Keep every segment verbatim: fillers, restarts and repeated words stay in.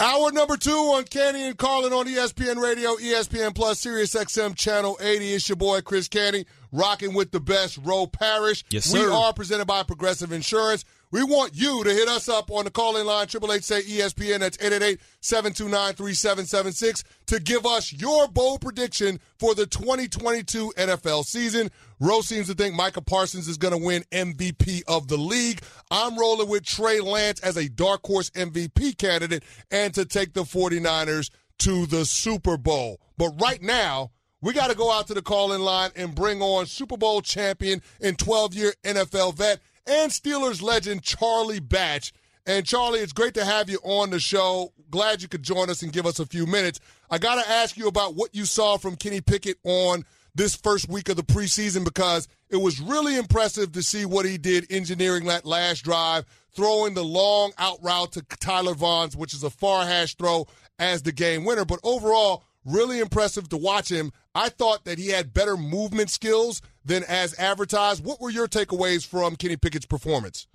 Hour number two on Canty and Carlin on E S P N Radio, E S P N Plus, Sirius X M Channel eighty. It's your boy, Chris Canty, rocking with the best, Ro Parrish. Yes, sir. We are presented by Progressive Insurance. We want you to hit us up on the call-in line, eight eight eight, say E S P N, that's eight eight eight, seven two nine, three seven seven six, to give us your bold prediction for the twenty twenty-two N F L season. Rose seems to think Micah Parsons is going to win M V P of the league. I'm rolling with Trey Lance as a dark horse M V P candidate and to take the 49ers to the Super Bowl. But right now, we got to go out to the call-in line and bring on Super Bowl champion and twelve-year N F L vet and Steelers legend Charlie Batch. And, Charlie, it's great to have you on the show. Glad you could join us and give us a few minutes. I got to ask you about what you saw from Kenny Pickett on this first week of the preseason, because it was really impressive to see what he did engineering that last drive, throwing the long out route to Tyler Vaughns, which is a far hash throw, as the game winner. But overall, really impressive to watch him. I thought that he had better movement skills than as advertised. What were your takeaways from Kenny Pickett's performance?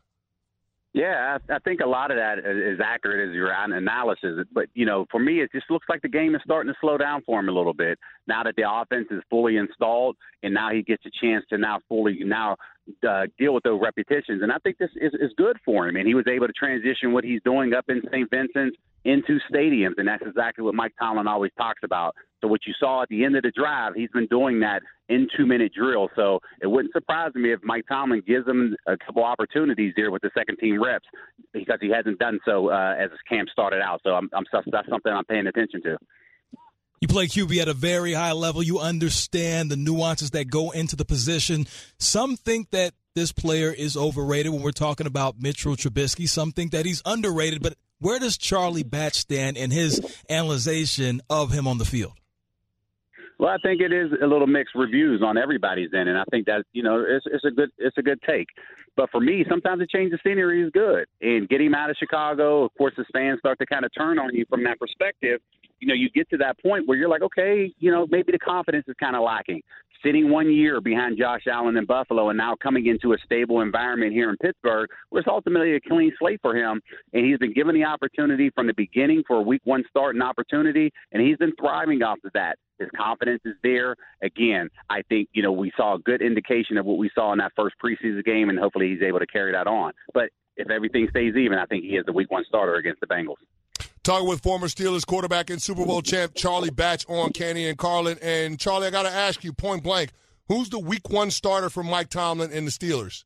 Yeah, I, I think a lot of that is accurate as your analysis. But, you know, for me, it just looks like the game is starting to slow down for him a little bit. Now that the offense is fully installed, and now he gets a chance to now fully now uh, deal with those repetitions. And I think this is, is good for him. And he was able to transition what he's doing up in Saint Vincent into stadiums, and that's exactly what Mike Tomlin always talks about. So what you saw at the end of the drive, he's been doing that in two-minute drills. So it wouldn't surprise me if Mike Tomlin gives him a couple opportunities here with the second-team reps, because he hasn't done so uh, as his camp started out. So I'm, I'm, that's something I'm paying attention to. You play Q B at a very high level. You understand the nuances that go into the position. Some think that this player is overrated when we're talking about Mitchell Trubisky. Some think that he's underrated. But where does Charlie Batch stand in his analyzation of him on the field? Well, I think it is a little mixed reviews on everybody's end, and I think that, you know, it's, it's a good it's a good take. But for me, sometimes a change of scenery is good. And get him out of Chicago, of course, his fans start to kind of turn on you from that perspective. You know, you get to that point where you're like, okay, you know, maybe the confidence is kind of lacking. Sitting one year behind Josh Allen in Buffalo and now coming into a stable environment here in Pittsburgh was ultimately a clean slate for him. And he's been given the opportunity from the beginning for a week one start and opportunity, and he's been thriving off of that. His confidence is there. Again, I think, you know, we saw a good indication of what we saw in that first preseason game, and hopefully he's able to carry that on. But if everything stays even, I think he is the week one starter against the Bengals. Talking with former Steelers quarterback and Super Bowl champ Charlie Batch on Canty and Carlin. And, Charlie, I got to ask you point blank, who's the week one starter for Mike Tomlin and the Steelers?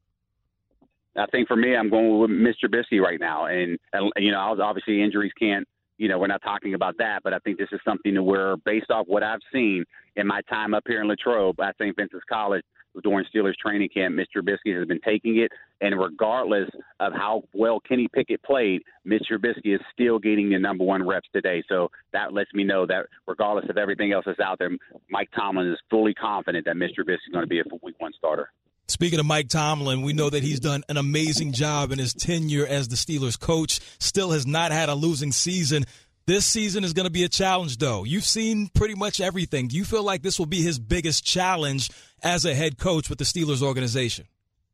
I think for me, I'm going with Mister Trubisky right now. And, you know, obviously injuries can't, you know, we're not talking about that, but I think this is something that we're, based off what I've seen in my time up here in Latrobe at Saint Vincent's College during Steelers training camp, Mister Trubisky has been taking it, and regardless of how well Kenny Pickett played, Mister Trubisky is still getting the number one reps today. So that lets me know that regardless of everything else that's out there, Mike Tomlin is fully confident that Mister Trubisky is going to be a week one starter. Speaking of Mike Tomlin, we know that he's done an amazing job in his tenure as the Steelers coach, still has not had a losing season. This season is going to be a challenge, though. You've seen pretty much everything. Do you feel like this will be his biggest challenge as a head coach with the Steelers organization?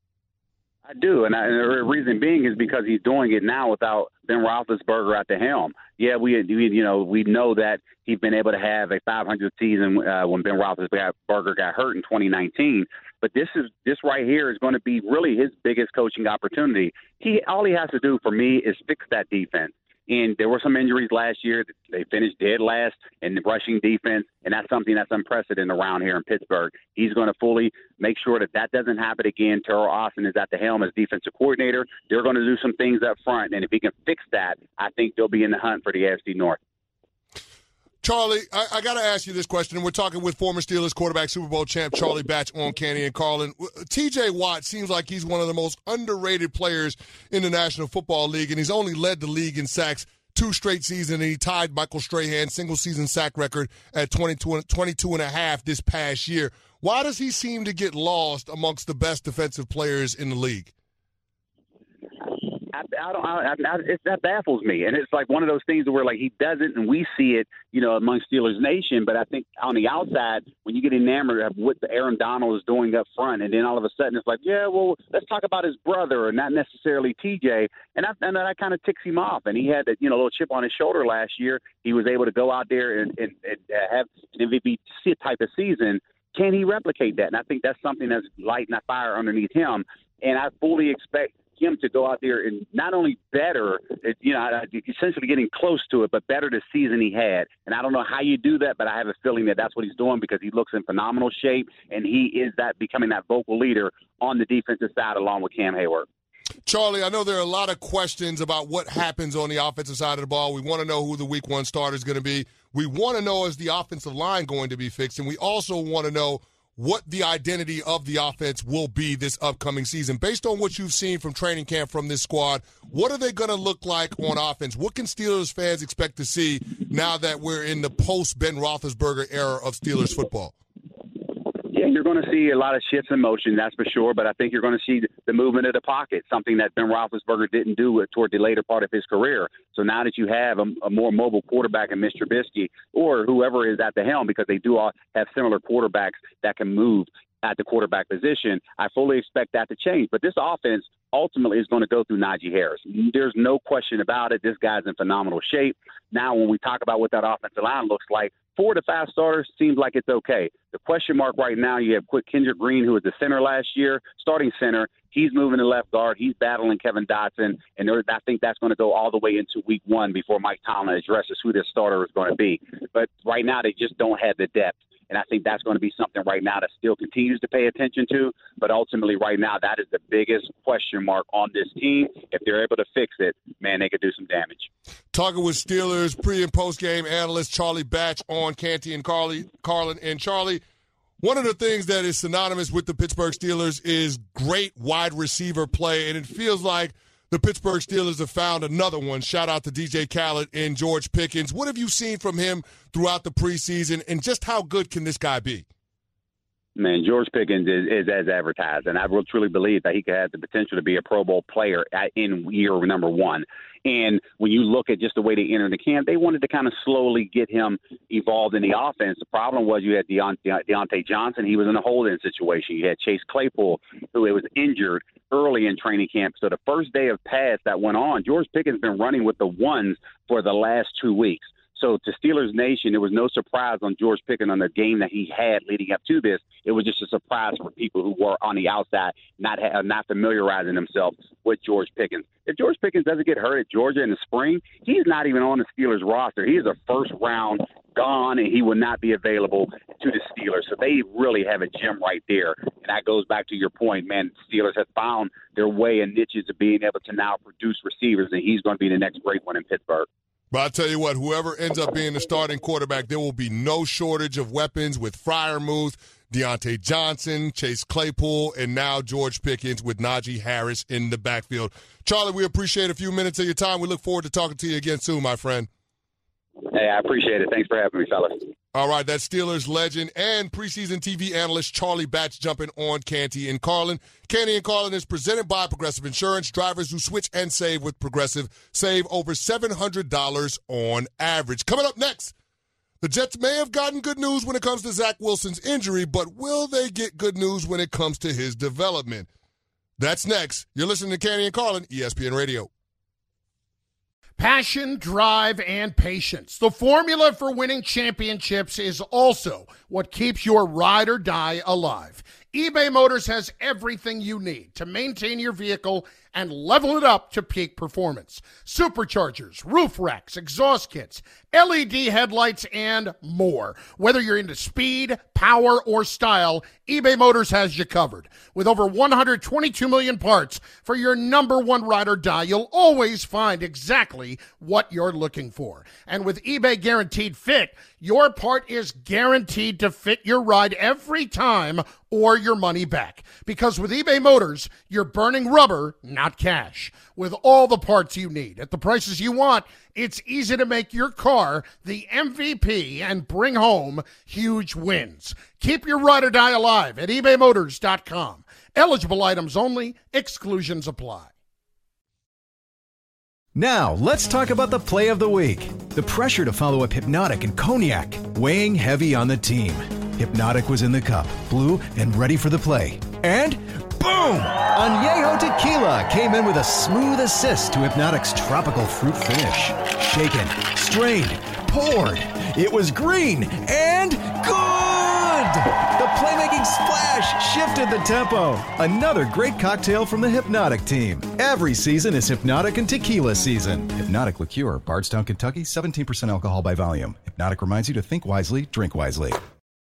I do, and, I, and the reason being is because he's doing it now without Ben Roethlisberger at the helm. Yeah, we, we you know we know that he's been able to have a five hundred season uh, when Ben Roethlisberger got hurt in twenty nineteen. But this is this right here is going to be really his biggest coaching opportunity. He all he has to do for me is fix that defense. And there were some injuries last year. They finished dead last in the rushing defense, and that's something that's unprecedented around here in Pittsburgh. He's going to fully make sure that that doesn't happen again. Terrell Austin is at the helm as defensive coordinator. They're going to do some things up front, and if he can fix that, I think they'll be in the hunt for the A F C North. Charlie, I, I got to ask you this question, and we're talking with former Steelers quarterback, Super Bowl champ Charlie Batch on Canty and Carlin. T J Watt seems like he's one of the most underrated players in the National Football League, and he's only led the league in sacks two straight seasons, and he tied Michael Strahan's single-season sack record at twenty-two, twenty-two and a half this past year. Why does he seem to get lost amongst the best defensive players in the league? I, I don't. I, I, it, that baffles me, and it's like one of those things where like he doesn't, and we see it, you know, among Steelers Nation. But I think on the outside, when you get enamored of what Aaron Donald is doing up front, and then all of a sudden it's like, yeah, well, let's talk about his brother, and not necessarily T J, and I, and that kind of ticks him off. And he had that, you know, little chip on his shoulder last year. He was able to go out there and, and, and have an M V P type of season. Can he replicate that? And I think that's something that's lighting a fire underneath him. And I fully expect him to go out there and not only better, you know, essentially getting close to it, but better the season he had. And I don't know how you do that, but I have a feeling that that's what he's doing because he looks in phenomenal shape, and he is that becoming that vocal leader on the defensive side along with Cam Hayward. Charlie, I know there are a lot of questions about what happens on the offensive side of the ball. We want to know who the week one starter is going to be. We want to know, is the offensive line going to be fixed? And we also want to know what the identity of the offense will be this upcoming season. Based on what you've seen from training camp from this squad, what are they going to look like on offense? What can Steelers fans expect to see now that we're in the post-Ben Roethlisberger era of Steelers football? Yeah, you're going to see a lot of shifts in motion, that's for sure, but I think you're going to see the movement of the pocket, something that Ben Roethlisberger didn't do toward the later part of his career. So now that you have a, a more mobile quarterback in Mitch Trubisky or whoever is at the helm, because they do all have similar quarterbacks that can move at the quarterback position, I fully expect that to change. But this offense ultimately is going to go through Najee Harris. There's no question about it. This guy's in phenomenal shape. Now, when we talk about what that offensive line looks like, four to five starters seems like it's okay. The question mark right now, you have Quick Kendrick Green, who was the center last year, starting center. He's moving to left guard. He's battling Kevin Dotson, and there, I think that's going to go all the way into week one before Mike Tomlin addresses who this starter is going to be. But right now, they just don't have the depth. And I think that's going to be something right now that still continues to pay attention to. But ultimately, right now, that is the biggest question mark on this team. If they're able to fix it, man, they could do some damage. Talking with Steelers pre- and post-game analyst Charlie Batch on Canty and Carly, Carlin. And Charlie, one of the things that is synonymous with the Pittsburgh Steelers is great wide receiver play, and it feels like the Pittsburgh Steelers have found another one. Shout out to D J Khaled and George Pickens. What have you seen from him throughout the preseason, and just how good can this guy be? Man, George Pickens is, is as advertised, and I will truly believe that he could have the potential to be a Pro Bowl player at, in year number one. And when you look at just the way they entered the camp, they wanted to kind of slowly get him evolved in the offense. The problem was you had Deont- Deontay Johnson. He was in a hold-in situation. You had Chase Claypool, who was injured early in training camp. So the first day of pass that went on, George Pickens has been running with the ones for the last two weeks. So to Steelers Nation, it was no surprise on George Pickens on the game that he had leading up to this. It was just a surprise for people who were on the outside, not ha- not familiarizing themselves with George Pickens. If George Pickens doesn't get hurt at Georgia in the spring, he's not even on the Steelers roster. He is a first-round gone, and he will not be available to the Steelers. So they really have a gem right there. And that goes back to your point, man. Steelers have found their way and niches of being able to now produce receivers, and he's going to be the next great one in Pittsburgh. But I'll tell you what, whoever ends up being the starting quarterback, there will be no shortage of weapons with Freiermuth, Deontay Johnson, Chase Claypool, and now George Pickens with Najee Harris in the backfield. Charlie, we appreciate a few minutes of your time. We look forward to talking to you again soon, my friend. Hey, I appreciate it. Thanks for having me, fellas. All right, that's Steelers legend and preseason T V analyst Charlie Batch jumping on Canty and Carlin. Canty and Carlin is presented by Progressive Insurance. Drivers who switch and save with Progressive save over seven hundred dollars on average. Coming up next, the Jets may have gotten good news when it comes to Zach Wilson's injury, but will they get good news when it comes to his development? That's next. You're listening to Canty and Carlin, E S P N Radio. Passion, drive, and patience. The formula for winning championships is also what keeps your ride or die alive. eBay Motors has everything you need to maintain your vehicle and level it up to peak performance. Superchargers, roof racks, exhaust kits, L E D headlights, and more. Whether you're into speed, power, or style, eBay Motors has you covered. With over one hundred twenty-two million parts for your number one ride or die, you'll always find exactly what you're looking for. And with eBay Guaranteed Fit, your part is guaranteed to fit your ride every time or your money back. Because with eBay Motors, you're burning rubber, not cash. With all the parts you need at the prices you want, it's easy to make your car the M V P and bring home huge wins. Keep your ride or die alive at ebay motors dot com. Eligible items only. Exclusions apply. Now, let's talk about the play of the week. The pressure to follow up Hypnotic and Cognac, weighing heavy on the team. Hypnotic was in the cup, blue, and ready for the play. And boom! Añejo Tequila came in with a smooth assist to Hypnotic's tropical fruit finish. Shaken, strained, poured. It was green and good! The playmaking splash shifted the tempo. Another great cocktail from the Hypnotic team. Every season is Hypnotic and Tequila season. Hypnotic Liqueur, Bardstown, Kentucky, seventeen percent alcohol by volume. Hypnotic reminds you to think wisely, drink wisely.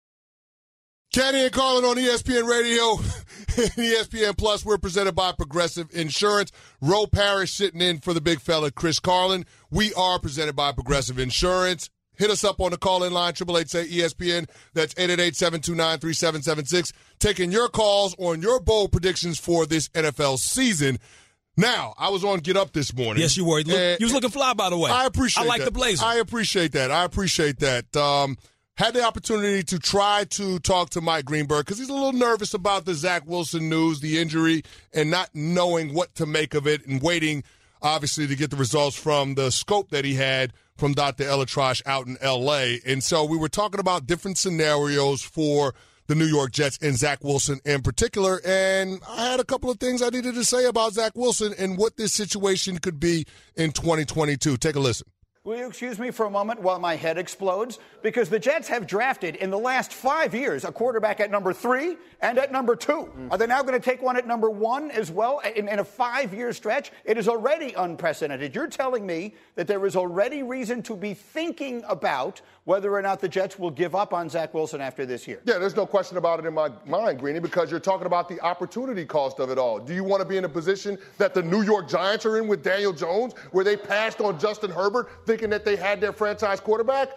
Kenny and Carlin on E S P N Radio and E S P N Plus. We're presented by Progressive Insurance. Ro Parrish sitting in for the big fella, Chris Carlin. We are presented by Progressive Insurance. Hit us up on the call-in line, eight eight eight, say E S P N. That's eight eight eight, seven two nine, three seven seven six. Taking your calls on your bold predictions for this N F L season. Now, I was on Get Up this morning. Yes, you were. Look, you was looking fly, by the way. I appreciate that. I like the blazer. I appreciate that. I appreciate that. Um, had the opportunity to try to talk to Mike Greenberg because he's a little nervous about the Zach Wilson news, the injury, and not knowing what to make of it and waiting, obviously, to get the results from the scope that he had from Doctor ElAttrache out in L A. And so we were talking about different scenarios for the New York Jets and Zach Wilson in particular. And I had a couple of things I needed to say about Zach Wilson and what this situation could be in twenty twenty-two. Take a listen. Will you excuse me for a moment while my head explodes? Because the Jets have drafted in the last five years a quarterback at number three and at number two. Mm. Are they now going to take one at number one as well in, in a five-year stretch? It is already unprecedented. You're telling me that there is already reason to be thinking about whether or not the Jets will give up on Zach Wilson after this year. Yeah, there's no question about it in my mind, Greeny, because you're talking about the opportunity cost of it all. Do you want to be in a position that the New York Giants are in with Daniel Jones, where they passed on Justin Herbert thinking that they had their franchise quarterback?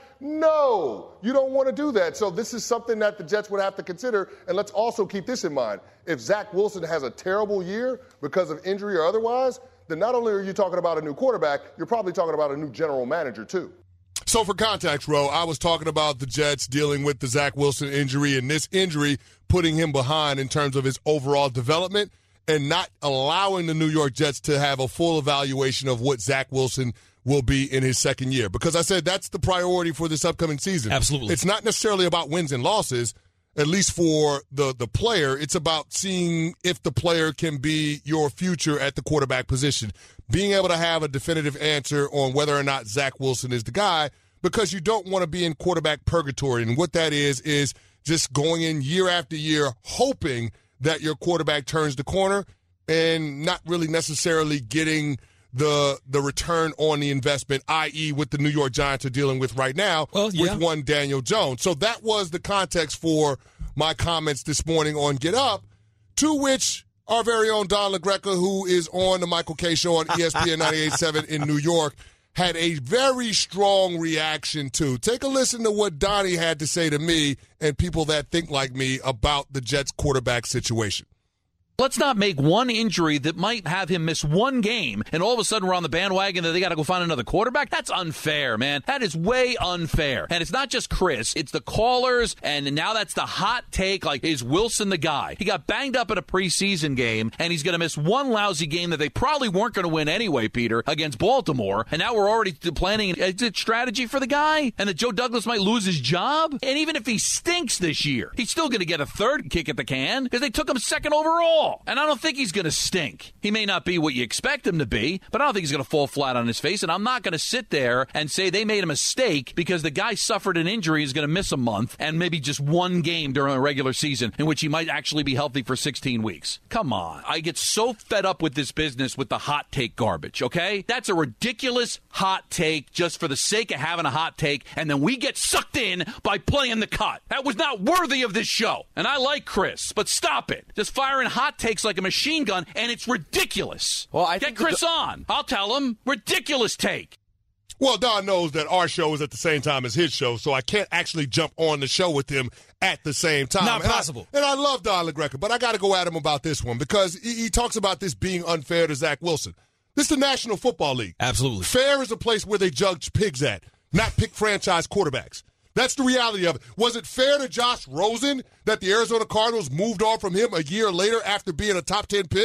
No, you don't want to do that. So this is something that the Jets would have to consider. And let's also keep this in mind. If Zach Wilson has a terrible year because of injury or otherwise, then not only are you talking about a new quarterback, you're probably talking about a new general manager too. So for context, Ro, I was talking about the Jets dealing with the Zach Wilson injury and this injury putting him behind in terms of his overall development and not allowing the New York Jets to have a full evaluation of what Zach Wilson will be in his second year. Because I said that's the priority for this upcoming season. Absolutely. It's not necessarily about wins and losses, at least for the, the player. It's about seeing if the player can be your future at the quarterback position. Being able to have a definitive answer on whether or not Zach Wilson is the guy, because you don't want to be in quarterback purgatory. And what that is, is just going in year after year, hoping that your quarterback turns the corner and not really necessarily getting the the return on the investment, that is what the New York Giants are dealing with right now well, yeah. with one Daniel Jones. So that was the context for my comments this morning on Get Up, to which our very own Don LaGreca, who is on the Michael Kay Show on E S P N ninety-eight point seven in New York, had a very strong reaction to. Take a listen to what Donnie had to say to me and people that think like me about the Jets quarterback situation. Let's not make one injury that might have him miss one game, and all of a sudden we're on the bandwagon that they got to go find another quarterback. That's unfair, man. That is way unfair. And it's not just Chris. It's the callers, and now that's the hot take, like, is Wilson the guy? He got banged up in a preseason game, and he's going to miss one lousy game that they probably weren't going to win anyway, Peter, against Baltimore. And now we're already planning an exit strategy for the guy, and that Joe Douglas might lose his job. And even if he stinks this year, he's still going to get a third kick at the can because they took him second overall. And I don't think he's going to stink. He may not be what you expect him to be, but I don't think he's going to fall flat on his face. And I'm not going to sit there and say they made a mistake because the guy suffered an injury, is going to miss a month and maybe just one game during a regular season in which he might actually be healthy for sixteen weeks. Come on. I get so fed up with this business with the hot take garbage, okay? That's a ridiculous hot take just for the sake of having a hot take, and then we get sucked in by playing the cut. That was not worthy of this show. And I like Chris, but stop it. Just firing hot takes like a machine gun, and it's ridiculous. Well, I Get Chris the- on. I'll tell him. Ridiculous take. Well, Don knows that our show is at the same time as his show, so I can't actually jump on the show with him at the same time. Not and possible. I, and I love Don LaGreca, but I got to go at him about this one because he, he talks about this being unfair to Zach Wilson. This is the National Football League. Absolutely. Fair is a place where they judge pigs at, not pick franchise quarterbacks. That's the reality of it. Was it fair to Josh Rosen that the Arizona Cardinals moved on from him a year later after being a top ten pick?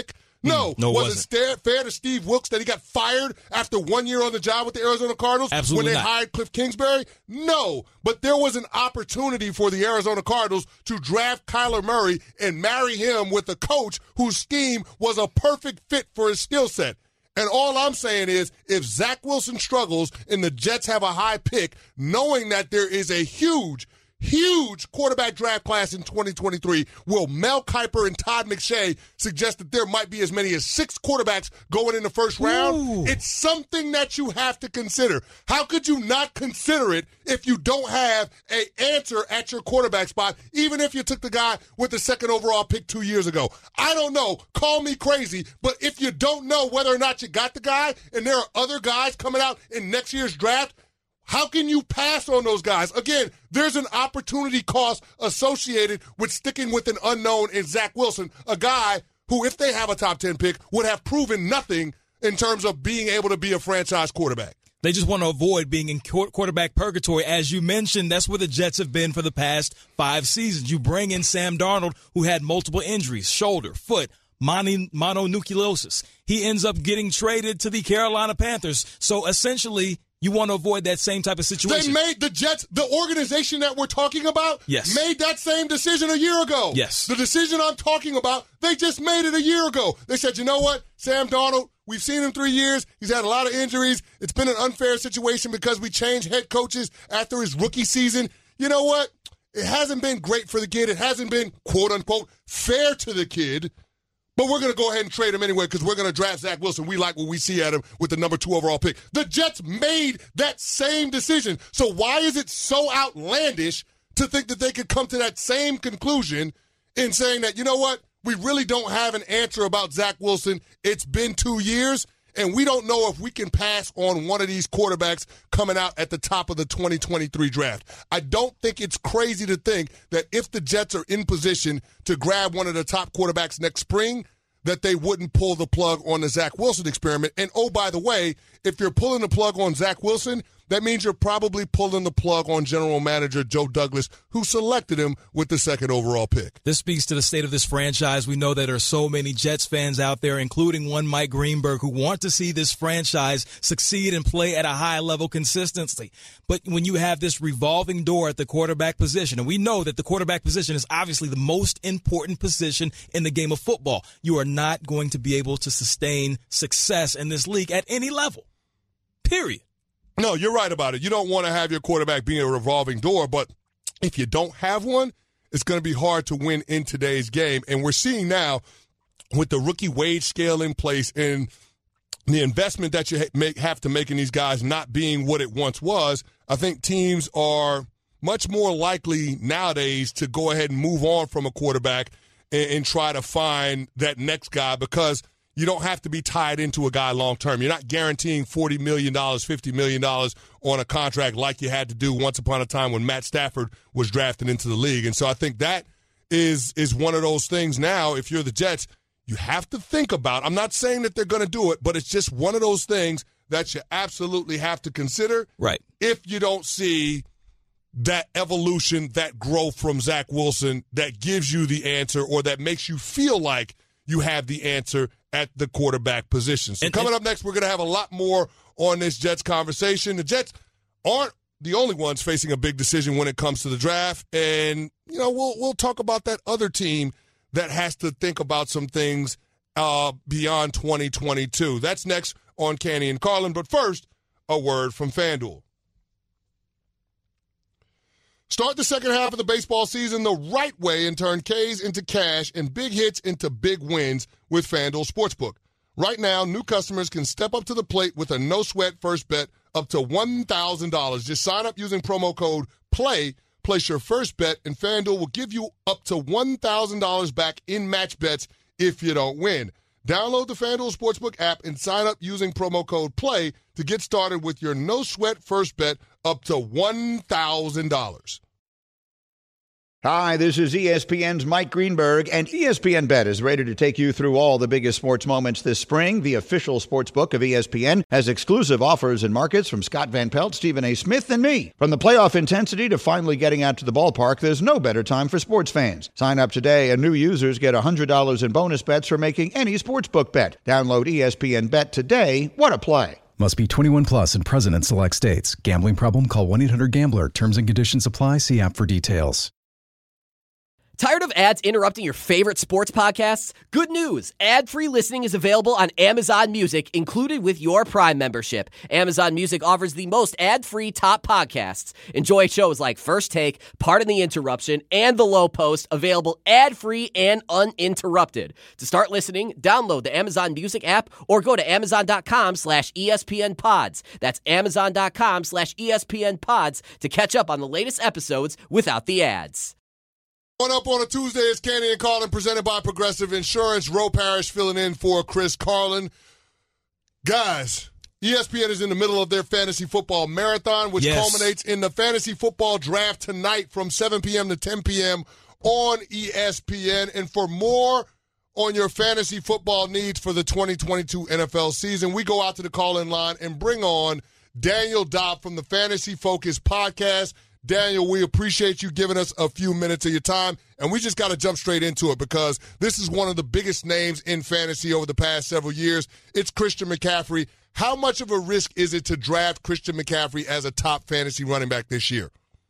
No. Mm, no, was it it fair, fair to Steve Wilks that he got fired after one year on the job with the Arizona Cardinals Absolutely when they not. hired Cliff Kingsbury? No. But there was an opportunity for the Arizona Cardinals to draft Kyler Murray and marry him with a coach whose scheme was a perfect fit for his skill set. And all I'm saying is, if Zach Wilson struggles and the Jets have a high pick, knowing that there is a huge, huge quarterback draft class in twenty twenty-three, will Mel Kiper and Todd McShay suggest that there might be as many as six quarterbacks going in the first round? Ooh. It's something that you have to consider. How could you not consider it if you don't have an answer at your quarterback spot, even if you took the guy with the second overall pick two years ago? I don't know. Call me crazy, but if you don't know whether or not you got the guy and there are other guys coming out in next year's draft, how can you pass on those guys? Again, there's an opportunity cost associated with sticking with an unknown in Zach Wilson, a guy who, if they have a top ten pick, would have proven nothing in terms of being able to be a franchise quarterback. They just want to avoid being in quarterback purgatory. As you mentioned, that's where the Jets have been for the past five seasons. You bring in Sam Darnold, who had multiple injuries, shoulder, foot, mono- mononucleosis. He ends up getting traded to the Carolina Panthers. So essentially, you want to avoid that same type of situation. They made the Jets, the organization that we're talking about, yes. made that same decision a year ago. Yes. The decision I'm talking about, they just made it a year ago. They said, you know what, Sam Darnold, we've seen him three years. He's had a lot of injuries. It's been an unfair situation because we changed head coaches after his rookie season. You know what? It hasn't been great for the kid. It hasn't been, quote unquote, fair to the kid. But we're going to go ahead and trade him anyway because we're going to draft Zach Wilson. We like what we see at him with the number two overall pick. The Jets made that same decision. So why is it so outlandish to think that they could come to that same conclusion in saying that, you know what, we really don't have an answer about Zach Wilson. It's been two years, and we don't know if we can pass on one of these quarterbacks coming out at the top of the twenty twenty-three draft. I don't think it's crazy to think that if the Jets are in position to grab one of the top quarterbacks next spring, that they wouldn't pull the plug on the Zach Wilson experiment. And, oh, by the way, if you're pulling the plug on Zach Wilson, that means you're probably pulling the plug on general manager Joe Douglas, who selected him with the second overall pick. This speaks to the state of this franchise. We know that there are so many Jets fans out there, including one Mike Greenberg, who want to see this franchise succeed and play at a high level consistently. But when you have this revolving door at the quarterback position, and we know that the quarterback position is obviously the most important position in the game of football, you are not going to be able to sustain success in this league at any level, period. No, you're right about it. You don't want to have your quarterback being a revolving door, but if you don't have one, it's going to be hard to win in today's game. And we're seeing now with the rookie wage scale in place and the investment that you make, have to make in these guys not being what it once was, I think teams are much more likely nowadays to go ahead and move on from a quarterback and, and try to find that next guy because – you don't have to be tied into a guy long term. You're not guaranteeing forty million dollars, fifty million dollars on a contract like you had to do once upon a time when Matt Stafford was drafted into the league. And so I think that is is one of those things now, if you're the Jets, you have to think about. I'm not saying that they're going to do it, but it's just one of those things that you absolutely have to consider. Right. If you don't see that evolution, that growth from Zach Wilson that gives you the answer or that makes you feel like you have the answer at the quarterback position. So and, coming and, up next, we're going to have a lot more on this Jets conversation. The Jets aren't the only ones facing a big decision when it comes to the draft. And, you know, we'll we'll talk about that other team that has to think about some things uh, beyond twenty twenty-two. That's next on Canty and Carlin. But first, a word from FanDuel. Start the second half of the baseball season the right way and turn K's into cash and big hits into big wins with FanDuel Sportsbook. Right now, new customers can step up to the plate with a no-sweat first bet up to one thousand dollars. Just sign up using promo code PLAY, place your first bet, and FanDuel will give you up to one thousand dollars back in match bets if you don't win. Download the FanDuel Sportsbook app and sign up using promo code PLAY to get started with your no-sweat first bet up to one thousand dollars. Hi, this is E S P N's Mike Greenberg, and E S P N Bet is ready to take you through all the biggest sports moments this spring. The official sports book of E S P N has exclusive offers and markets from Scott Van Pelt, Stephen A. Smith, and me. From the playoff intensity to finally getting out to the ballpark, there's no better time for sports fans. Sign up today, and new users get one hundred dollars in bonus bets for making any sportsbook bet. Download E S P N Bet today. What a play. Must be twenty-one plus and present in select states. Gambling problem? Call one eight hundred gambler. Terms and conditions apply. See app for details. Tired of ads interrupting your favorite sports podcasts? Good news! Ad-free listening is available on Amazon Music, included with your Prime membership. Amazon Music offers the most ad-free top podcasts. Enjoy shows like First Take, Pardon the Interruption, and The Low Post, available ad-free and uninterrupted. To start listening, download the Amazon Music app or go to amazon.com slash ESPN pods. That's amazon.com slash ESPN pods to catch up on the latest episodes without the ads. Going up on a Tuesday is Candy and Carlin, presented by Progressive Insurance. Ro Parrish filling in for Chris Carlin. Guys, E S P N is in the middle of their fantasy football marathon, which yes. culminates in the fantasy football draft tonight from seven p.m. to ten p.m. on E S P N. And for more on your fantasy football needs for the twenty twenty-two N F L season, we go out to the call-in line and bring on Daniel Dopp from the Fantasy Focus podcast. Daniel, we appreciate you giving us a few minutes of your time, and we just got to jump straight into it because this is one of the biggest names in fantasy over the past several years. It's Christian McCaffrey. How much of a risk is it to draft Christian McCaffrey as a top fantasy running back this year?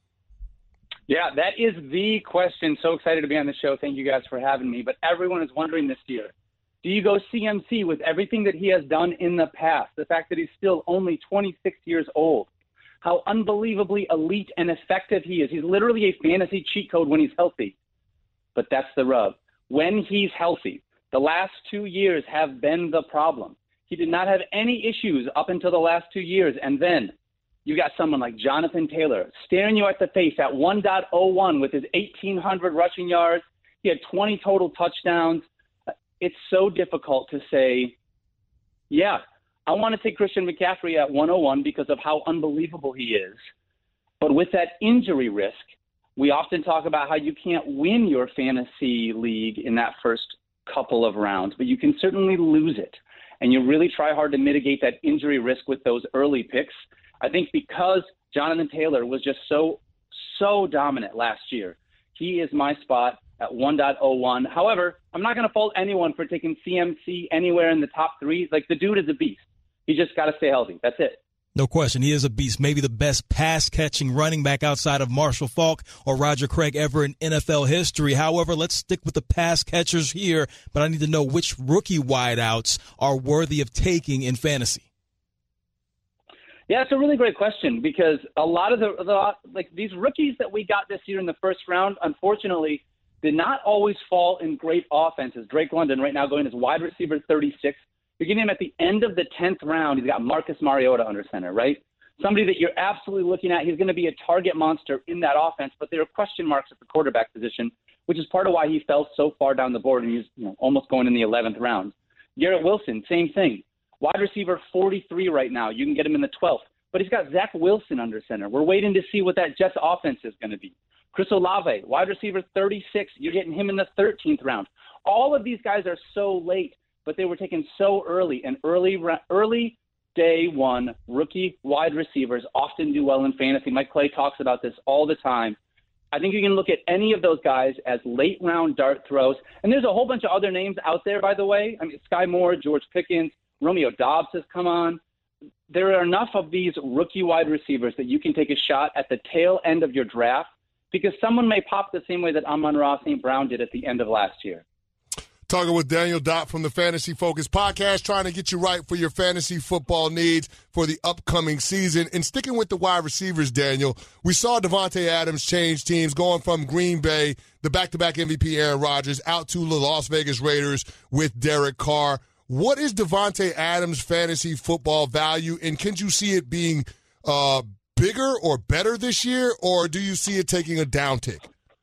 Yeah, that is the question. So excited to be on the show. Thank you guys for having me. But everyone is wondering this year, do you go C M C with everything that he has done in the past? The fact that he's still only twenty-six years old. How unbelievably elite and effective he is. He's literally a fantasy cheat code when he's healthy. But that's the rub. When he's healthy, the last two years have been the problem. He did not have any issues up until the last two years. And then you got someone like Jonathan Taylor staring you at the face at one point oh one with his eighteen hundred rushing yards. He had twenty total touchdowns. It's so difficult to say, yeah, I want to take Christian McCaffrey at one oh one because of how unbelievable he is. But with that injury risk, we often talk about how you can't win your fantasy league in that first couple of rounds, but you can certainly lose it. And you really try hard to mitigate that injury risk with those early picks. I think because Jonathan Taylor was just so, so dominant last year, he is my spot at one point oh one. However, I'm not going to fault anyone for taking C M C anywhere in the top three. Like, the dude is a beast. You just got to stay healthy. That's it. No question. He is a beast. Maybe the best pass-catching running back outside of Marshall Faulk or Roger Craig ever in N F L history. However, let's stick with the pass catchers here, but I need to know which rookie wideouts are worthy of taking in fantasy. Yeah, it's a really great question because a lot of the, the like these rookies that we got this year in the first round, unfortunately, did not always fall in great offenses. Drake London right now going as wide receiver thirty-six. You're getting him at the end of the tenth round. He's got Marcus Mariota under center, right? Somebody that you're absolutely looking at. He's going to be a target monster in that offense, but there are question marks at the quarterback position, which is part of why he fell so far down the board and he's you know, almost going in the eleventh round. Garrett Wilson, same thing. Wide receiver forty-three right now. You can get him in the twelfth, but he's got Zach Wilson under center. We're waiting to see what that Jets offense is going to be. Chris Olave, wide receiver thirty-six. You're getting him in the thirteenth round. All of these guys are so late, but they were taken so early, and early early day one rookie wide receivers often do well in fantasy. Mike Clay talks about this all the time. I think you can look at any of those guys as late round dart throws, and there's a whole bunch of other names out there, by the way. I mean, Sky Moore, George Pickens, Romeo Doubs has come on. There are enough of these rookie wide receivers that you can take a shot at the tail end of your draft because someone may pop the same way that Amon-Ra Saint Brown did at the end of last year. Talking with Daniel Dopp from the Fantasy Focus podcast, trying to get you right for your fantasy football needs for the upcoming season. And sticking with the wide receivers, Daniel, we saw Davante Adams change teams, going from Green Bay, the back-to-back M V P Aaron Rodgers, out to the Las Vegas Raiders with Derek Carr. What is Davante Adams' fantasy football value, and can you see it being uh, bigger or better this year, or do you see it taking a downtick?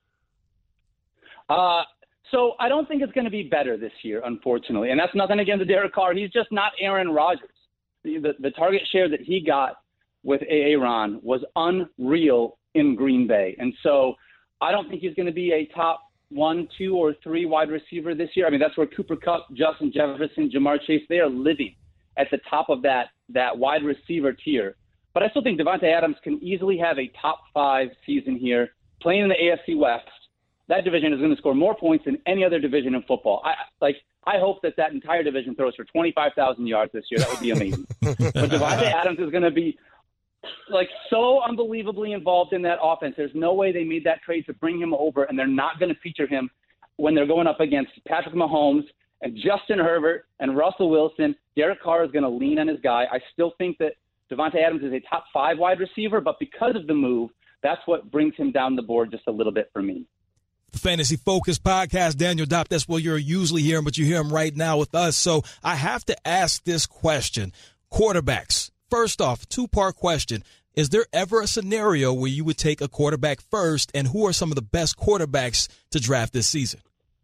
Uh So I don't think it's going to be better this year, unfortunately. And that's nothing against Derek Carr. He's just not Aaron Rodgers. The, the, the target share that he got with Aaron was unreal in Green Bay. And so I don't think he's going to be a top one, two, or three wide receiver this year. I mean, that's where Cooper Kupp, Justin Jefferson, Jamar Chase, they are living at the top of that that wide receiver tier. But I still think Davante Adams can easily have a top five season here, playing in the A F C West. That division is going to score more points than any other division in football. I like. I hope that that entire division throws for twenty-five thousand yards this year. That would be amazing. But Davante Adams is going to be like so unbelievably involved in that offense. There's no way they made that trade to bring him over, and they're not going to feature him when they're going up against Patrick Mahomes and Justin Herbert and Russell Wilson. Derek Carr is going to lean on his guy. I still think that Davante Adams is a top five wide receiver, but because of the move, that's what brings him down the board just a little bit for me. The Fantasy Focus podcast, Daniel Dopp, that's what you're usually hearing, but you hear him right now with us. So I have to ask this question. Quarterbacks. First off, two-part question. Is there ever a scenario where you would take a quarterback first, and who are some of the best quarterbacks to draft this season?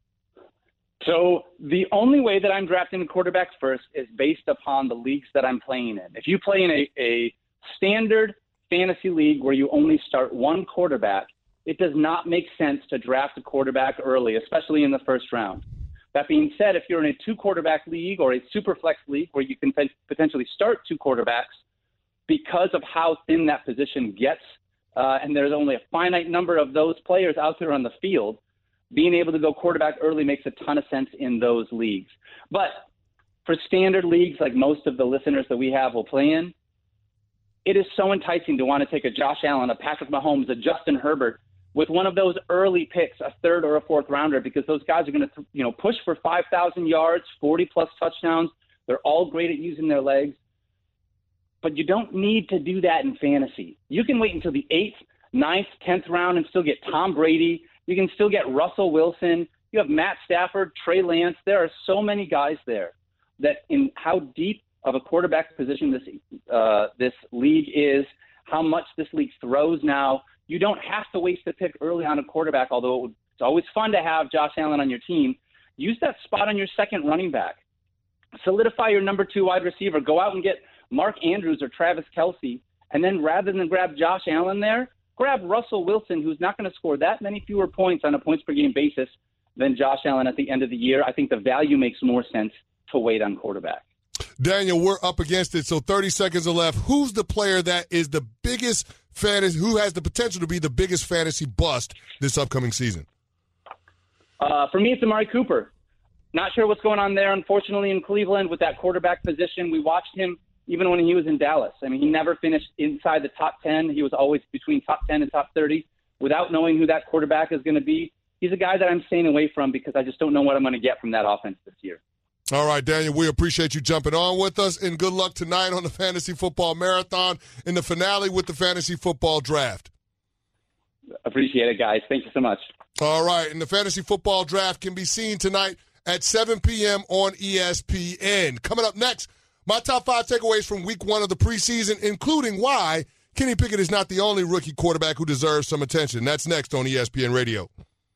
So the only way that I'm drafting a quarterback first is based upon the leagues that I'm playing in. If you play in a, a standard fantasy league where you only start one quarterback, it does not make sense to draft a quarterback early, especially in the first round. That being said, if you're in a two-quarterback league or a super flex league where you can potentially start two quarterbacks, because of how thin that position gets, uh, and there's only a finite number of those players out there on the field, being able to go quarterback early makes a ton of sense in those leagues. But for standard leagues, like most of the listeners that we have will play in, it is so enticing to want to take a Josh Allen, a Patrick Mahomes, a Justin Herbert with one of those early picks, a third or a fourth rounder, because those guys are going to, you know, push for five thousand yards, forty plus touchdowns. They're all great at using their legs. But you don't need to do that in fantasy. You can wait until the eighth, ninth, tenth round and still get Tom Brady. You can still get Russell Wilson. You have Matt Stafford, Trey Lance. There are so many guys there that in how deep of a quarterback position this uh, this league is, how much this league throws now. You don't have to waste a pick early on a quarterback, although it would, it's always fun to have Josh Allen on your team. Use that spot on your second running back. Solidify your number two wide receiver. Go out and get Mark Andrews or Travis Kelce, and then rather than grab Josh Allen there, grab Russell Wilson, who's not going to score that many fewer points on a points-per-game basis than Josh Allen at the end of the year. I think the value makes more sense to wait on quarterback. Daniel, we're up against it, so thirty seconds are left. Who's the player that is the biggest fantasy, who has the potential to be the biggest fantasy bust this upcoming season? Uh, for me, it's Amari Cooper. Not sure what's going on there, unfortunately, in Cleveland with that quarterback position. We watched him even when he was in Dallas. I mean, he never finished inside the top ten. He was always between top ten and top thirty. Without knowing who that quarterback is going to be, he's a guy that I'm staying away from because I just don't know what I'm going to get from that offense this year. All right, Daniel, we appreciate you jumping on with us, and good luck tonight on the Fantasy Football Marathon in the finale with the Fantasy Football Draft. Appreciate it, guys. Thank you so much. All right, and the Fantasy Football Draft can be seen tonight at seven p.m. on E S P N. Coming up next, my top five takeaways from week one of the preseason, including why Kenny Pickett is not the only rookie quarterback who deserves some attention. That's next on E S P N Radio.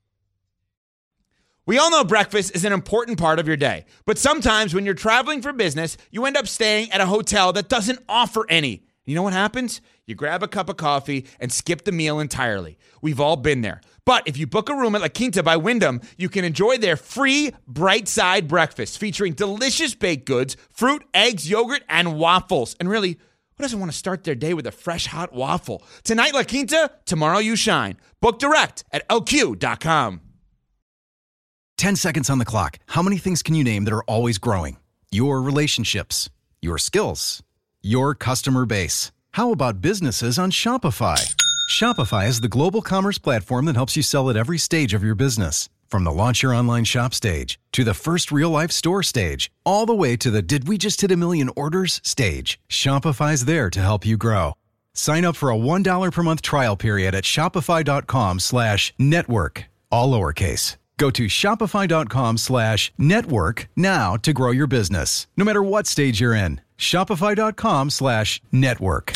We all know breakfast is an important part of your day, but sometimes when you're traveling for business, you end up staying at a hotel that doesn't offer any. You know what happens? You grab a cup of coffee and skip the meal entirely. We've all been there. But if you book a room at La Quinta by Wyndham, you can enjoy their free Bright Side breakfast featuring delicious baked goods, fruit, eggs, yogurt, and waffles. And really, who doesn't want to start their day with a fresh, hot waffle? Tonight, La Quinta, tomorrow you shine. Book direct at L Q dot com. ten seconds on the clock. How many things can you name that are always growing? Your relationships, your skills, your customer base. How about businesses on Shopify? Shopify is the global commerce platform that helps you sell at every stage of your business. From the launch your online shop stage to the first real-life store stage, all the way to the did we just hit a million orders stage. Shopify's there to help you grow. Sign up for a one dollar per month trial period at shopify.com slash network, all lowercase. Go to shopify.com slash network now to grow your business, no matter what stage you're in. Shopify.com slash network.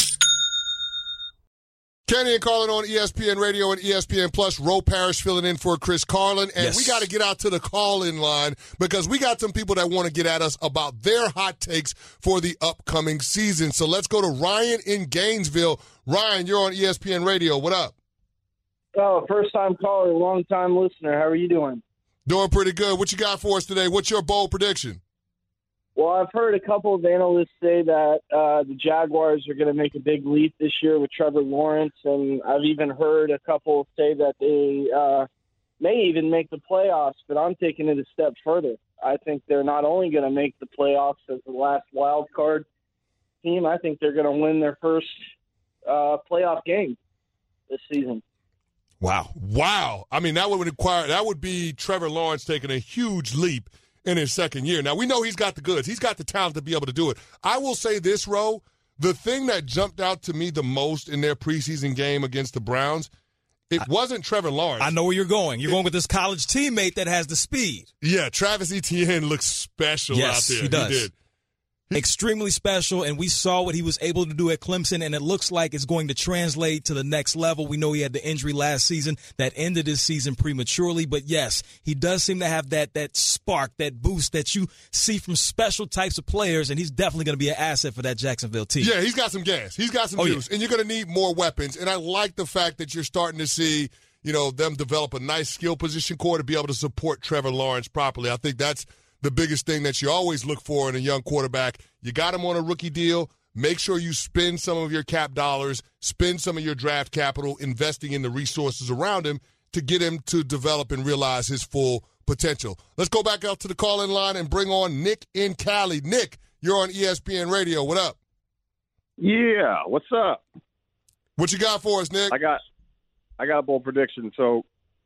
Kenny and Carlin on E S P N Radio and E S P N Plus. Ro Parrish filling in for Chris Carlin. And yes. we got to get out to the call-in line because we got some people that want to get at us about their hot takes for the upcoming season. So let's go to Ryan in Gainesville. Ryan, you're on E S P N Radio. What up? Oh, first-time caller, long-time listener. How are you doing? Doing pretty good. What you got for us today? What's your bold prediction? Well, I've heard a couple of analysts say that uh, the Jaguars are going to make a big leap this year with Trevor Lawrence, and I've even heard a couple say that they uh, may even make the playoffs, but I'm taking it a step further. I think they're not only going to make the playoffs as the last wild card team, I think they're going to win their first uh, playoff game this season. Wow. Wow. I mean, that would require, that would be Trevor Lawrence taking a huge leap in his second year. Now, we know he's got the goods. He's got the talent to be able to do it. I will say this, Ro, the thing that jumped out to me the most in their preseason game against the Browns, it I, wasn't Trevor Lawrence. I know where you're going. You're it, going with this college teammate that has the speed. Yeah, Travis Etienne looks special yes, out there. He does. He did. Extremely special, and we saw what he was able to do at Clemson, and it looks like it's going to translate to the next level. We know he had the injury last season that ended his season prematurely, but yes, he does seem to have that that spark, that boost that you see from special types of players, and he's definitely going to be an asset for that Jacksonville team. Yeah, he's got some gas. He's got some oh, juice, yeah. And you're going to need more weapons, and I like the fact that you're starting to see, you know, them develop a nice skill position core to be able to support Trevor Lawrence properly. I think that's the biggest thing that you always look for in a young quarterback. You got him on a rookie deal. Make sure you spend some of your cap dollars, spend some of your draft capital, investing in the resources around him to get him to develop and realize his full potential. Let's go back out to the call-in line and bring on Nick in Cali. Nick, you're on E S P N Radio. What up? Yeah, what's up? What you got for us, Nick? I got I got a bold prediction. So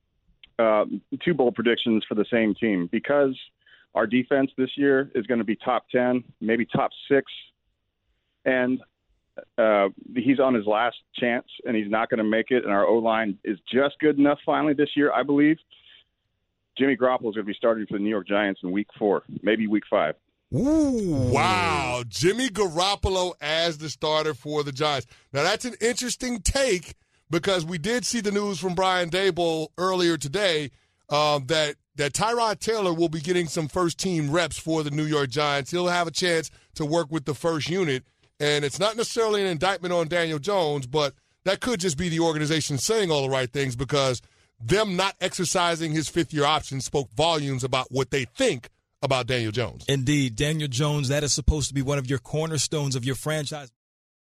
um, two bold predictions for the same team. Because our defense this year is going to be top ten, maybe top six, and uh, he's on his last chance, and he's not going to make it, and our O-line is just good enough finally this year, I believe. Jimmy Garoppolo is going to be starting for the New York Giants in week four, maybe week five. Ooh, wow. Jimmy Garoppolo as the starter for the Giants. Now, that's an interesting take because we did see the news from Brian Daboll earlier today um, that that Tyrod Taylor will be getting some first-team reps for the New York Giants. He'll have a chance to work with the first unit, and it's not necessarily an indictment on Daniel Jones, but that could just be the organization saying all the right things because them not exercising his fifth-year option spoke volumes about what they think about Daniel Jones. Indeed. Daniel Jones, that is supposed to be one of your cornerstones of your franchise.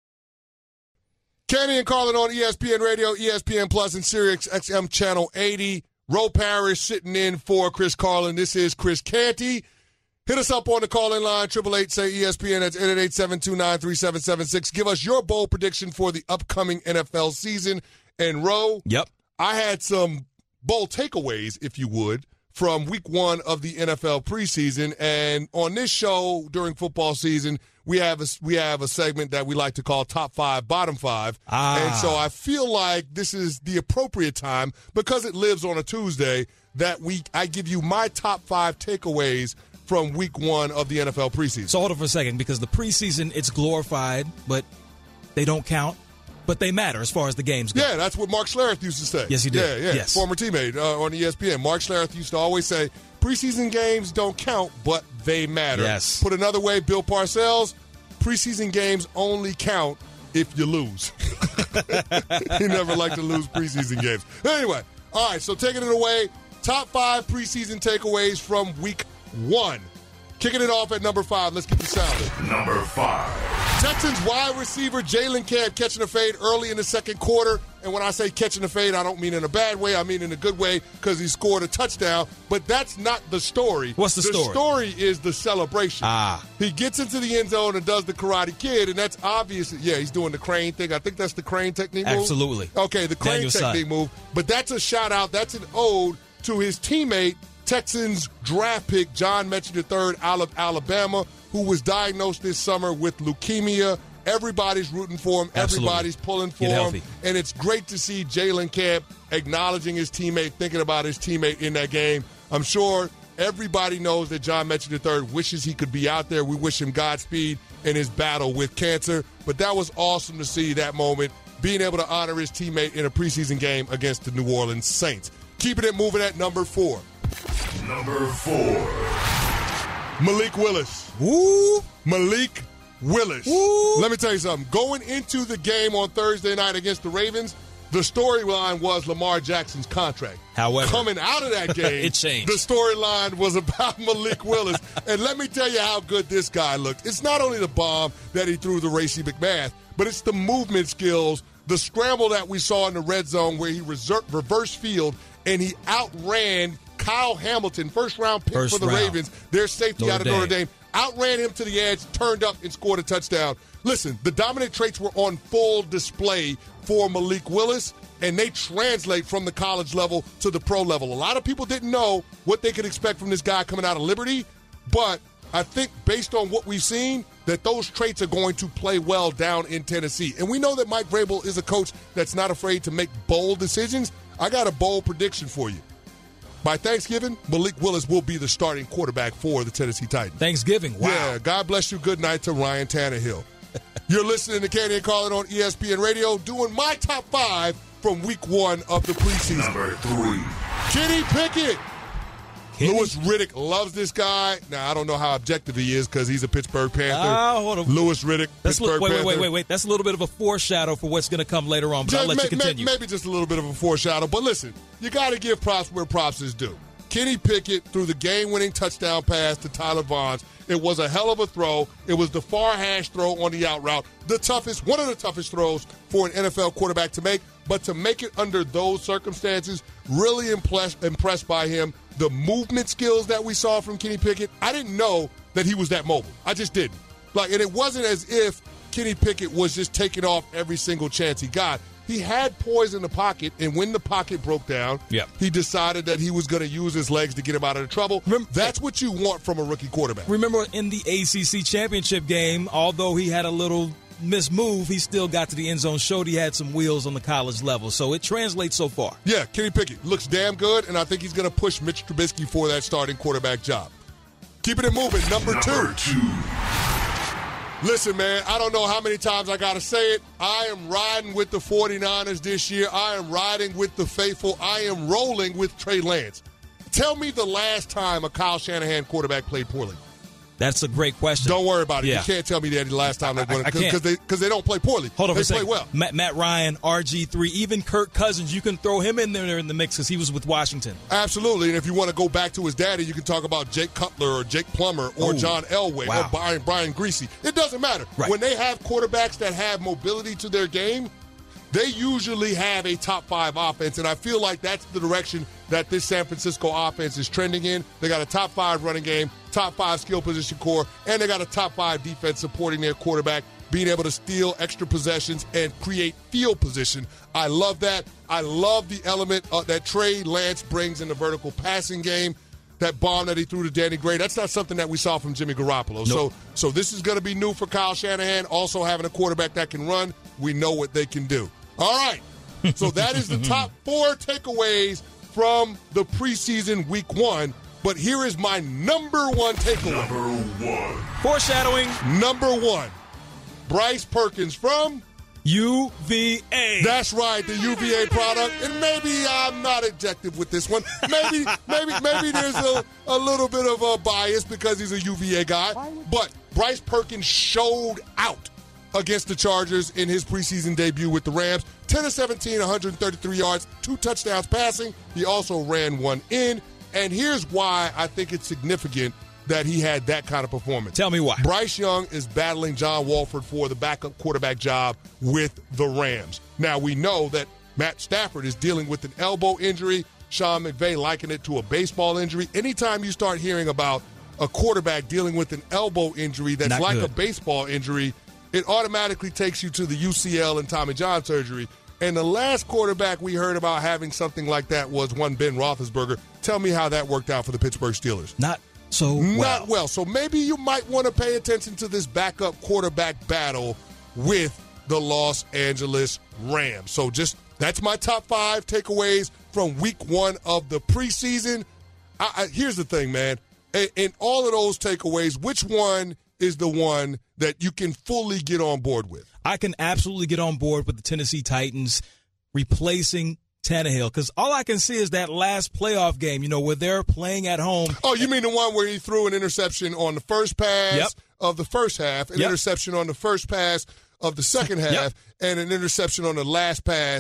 Kenny and Carlin on E S P N Radio, E S P N Plus, and Sirius X M Channel eighty. Ro Parrish sitting in for Chris Carlin. This is Chris Canty. Hit us up on the call-in line, eight eight eight, say E S P N. That's eight eight eight, seven two nine, three seven seven six. Give us your bold prediction for the upcoming N F L season. And, Ro, yep. I had some bold takeaways, if you would, from week one of the N F L preseason. And on this show during football season, we have a, we have a segment that we like to call Top Five, Bottom Five. Ah. And so I feel like this is the appropriate time, because it lives on a Tuesday, that we I give you my top five takeaways from week one of the N F L preseason. So hold on for a second, because the preseason, it's glorified, but they don't count. But they matter as far as the games go. Yeah, that's what Mark Schlereth used to say. Yes, he did. Yeah, yeah. Yes. Former teammate uh, on E S P N. Mark Schlereth used to always say, preseason games don't count, but they matter. Yes. Put another way, Bill Parcells, preseason games only count if you lose. He never liked to lose preseason games. Anyway, all right, so taking it away, top five preseason takeaways from week one. Kicking it off at number five. Let's get the sound. Number five. Texans wide receiver Jalen Camp catching a fade early in the second quarter. And when I say catching a fade, I don't mean in a bad way. I mean in a good way, because he scored a touchdown. But that's not the story. What's the, the story? The story is the celebration. Ah. He gets into the end zone and does the Karate Kid, and that's obvious. Yeah, he's doing the crane thing. I think that's the crane technique move. Absolutely. Okay, the crane Daniel technique Son. move. But that's a shout-out. That's an ode to his teammate, Texans draft pick John Metchie the third out of Alabama, who was diagnosed this summer with leukemia. Everybody's rooting for him. Absolutely. Everybody's pulling for Get him. healthy. And it's great to see Jalen Camp acknowledging his teammate, thinking about his teammate in that game. I'm sure everybody knows that John Metchie the third wishes he could be out there. We wish him Godspeed in his battle with cancer. But that was awesome to see that moment, being able to honor his teammate in a preseason game against the New Orleans Saints. Keeping it moving at number four. Number four. Malik Willis. Woo! Malik Willis. Woo! Let me tell you something. Going into the game on Thursday night against the Ravens, the storyline was Lamar Jackson's contract. However, coming out of that game, it changed. The storyline was about Malik Willis. And let me tell you how good this guy looked. It's not only the bomb that he threw to Racey McMath, but it's the movement skills, the scramble that we saw in the red zone where he reser- reversed field and he outran Kyle Hamilton, first-round pick first for the round. Ravens, their safety Notre out of Dame. Notre Dame, outran him to the edge, turned up, and scored a touchdown. Listen, the dominant traits were on full display for Malik Willis, and they translate from the college level to the pro level. A lot of people didn't know what they could expect from this guy coming out of Liberty, but I think based on what we've seen, that those traits are going to play well down in Tennessee. And we know that Mike Vrabel is a coach that's not afraid to make bold decisions. I got a bold prediction for you. By Thanksgiving, Malik Willis will be the starting quarterback for the Tennessee Titans. Thanksgiving, wow. Yeah, God bless you. Good night to Ryan Tannehill. You're listening to Canty and Carlin on E S P N Radio, doing my top five from week one of the preseason. Number three. Kenny Pickett. Kenny? Louis Riddick loves this guy. Now, I don't know how objective he is because he's a Pittsburgh Panther. Ah, hold on. Louis Riddick, That's Pittsburgh li- wait, Panther. wait, wait, wait, wait. That's a little bit of a foreshadow for what's going to come later on, but Just I'll let may- you continue. may- Maybe just a little bit of a foreshadow. But listen, you got to give props where props is due. Kenny Pickett threw the game-winning touchdown pass to Tyler Vaughns. It was a hell of a throw. It was the far hash throw on the out route. The toughest, one of the toughest throws for an N F L quarterback to make. But to make it under those circumstances, really impressed, impressed by him. The movement skills that we saw from Kenny Pickett, I didn't know that he was that mobile. I just didn't. Like, and it wasn't as if Kenny Pickett was just taking off every single chance he got. He had poise in the pocket, and when the pocket broke down, Yep. he decided that he was going to use his legs to get him out of the trouble. Remember, That's what you want from a rookie quarterback. Remember in the A C C championship game, although he had a little mismove, he still got to the end zone, showed he had some wheels on the college level. So it translates so far. Yeah, Kenny Pickett looks damn good, and I think he's going to push Mitch Trubisky for that starting quarterback job. Keeping it moving, number, Number two. two. Listen, man, I don't know how many times I got to say it. I am riding with the 49ers this year. I am riding with the faithful. I am rolling with Trey Lance. Tell me the last time a Kyle Shanahan quarterback played poorly. That's a great question. Don't worry about it. Yeah. You can't tell me that the last time they're going to, I can't. because they, because they don't play poorly. Hold on they for a play second. well. Matt, Matt Ryan, R G three, even Kirk Cousins, you can throw him in there in the mix because he was with Washington. Absolutely, and if you want to go back to his daddy, you can talk about Jake Cutler or Jake Plummer or Ooh, John Elway wow. or Brian, Brian Greasy. It doesn't matter. Right. When they have quarterbacks that have mobility to their game, they usually have a top five offense, and I feel like that's the direction that this San Francisco offense is trending in. They got a top five running game, top five skill position core, and they got a top five defense supporting their quarterback, being able to steal extra possessions and create field position. I love that. I love the element uh, that Trey Lance brings in the vertical passing game. That bomb that he threw to Danny Gray, that's not something that we saw from Jimmy Garoppolo. Nope. So, so this is going to be new for Kyle Shanahan. Also having a quarterback that can run, we know what they can do. All right, so that is the top four takeaways from the preseason week one. But here is my number one takeaway. Number one. Foreshadowing. Number one, Bryce Perkins from U V A. That's right, the U V A product. And maybe I'm not objective with this one. Maybe, maybe, maybe there's a, a little bit of a bias because he's a U V A guy. But Bryce Perkins showed out against the Chargers in his preseason debut with the Rams. ten of seventeen, one hundred thirty-three yards, two touchdowns passing. He also ran one in. And here's why I think it's significant that he had that kind of performance. Tell me why. Bryce Young is battling John Wolford for the backup quarterback job with the Rams. Now, we know that Matt Stafford is dealing with an elbow injury. Sean McVay likened it to a baseball injury. Anytime you start hearing about a quarterback dealing with an elbow injury that's Not like good. a baseball injury, it automatically takes you to the U C L and Tommy John surgery. And the last quarterback we heard about having something like that was one Ben Roethlisberger. Tell me how that worked out for the Pittsburgh Steelers. Not so well. Not well. So maybe you might want to pay attention to this backup quarterback battle with the Los Angeles Rams. So just that's my top five takeaways from week one of the preseason. I, I, here's the thing, man. In, in all of those takeaways, which one is the one that you can fully get on board with? I can absolutely get on board with the Tennessee Titans replacing Tannehill because all I can see is that last playoff game, you know, where they're playing at home. Oh, you mean the one where he threw an interception on the first pass Yep. of the first half, an Yep. interception on the first pass of the second half, Yep. and an interception on the last pass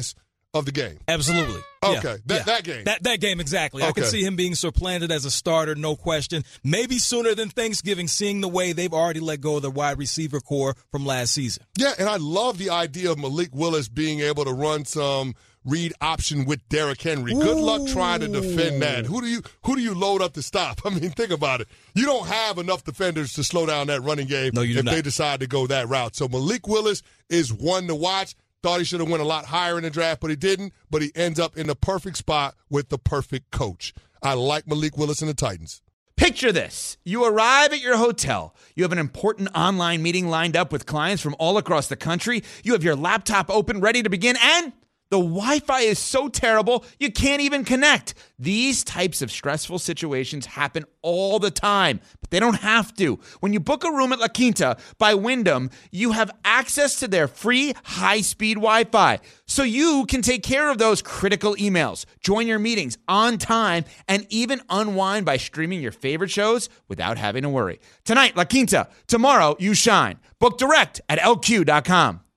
of the game. Absolutely. Okay, yeah. that, yeah. that game. That that game, exactly. Okay. I can see him being supplanted as a starter, no question. Maybe sooner than Thanksgiving, seeing the way they've already let go of the wide receiver core from last season. Yeah, and I love the idea of Malik Willis being able to run some read option with Derrick Henry. Good Ooh. luck trying to defend that. Who do you who do you load up to stop? I mean, think about it. You don't have enough defenders to slow down that running game no, you do if not. they decide to go that route. So Malik Willis is one to watch. Thought he should have went a lot higher in the draft, but he didn't. But he ends up in the perfect spot with the perfect coach. I like Malik Willis and the Titans. Picture this. You arrive at your hotel. You have an important online meeting lined up with clients from all across the country. You have your laptop open, ready to begin, and the Wi-Fi is so terrible, you can't even connect. These types of stressful situations happen all the time, but they don't have to. When you book a room at La Quinta by Wyndham, you have access to their free high-speed Wi-Fi, so you can take care of those critical emails, join your meetings on time, and even unwind by streaming your favorite shows without having to worry. Tonight, La Quinta. Tomorrow, you shine. Book direct at L Q dot com.